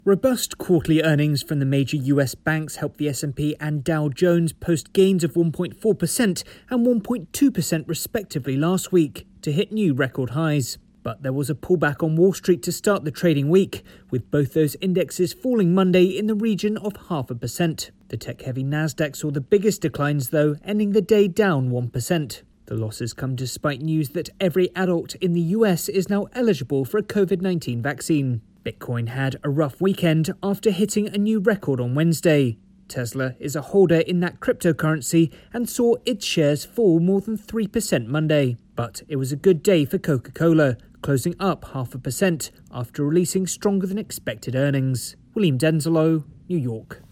Robust quarterly earnings from the major US banks helped the S&P and Dow Jones post gains of 1.4% and 1.2% respectively last week to hit new record highs. But there was a pullback on Wall Street to start the trading week, with both those indexes falling Monday in the region of 0.5%. The tech-heavy Nasdaq saw the biggest declines though, ending the day down 1%. The losses come despite news that every adult in the US is now eligible for a COVID-19 vaccine. Bitcoin had a rough weekend after hitting a new record on Wednesday. Tesla is a holder in that cryptocurrency and saw its shares fall more than 3% Monday. But it was a good day for Coca-Cola, closing up 0.5% after releasing stronger than expected earnings. William Denzelo, New York.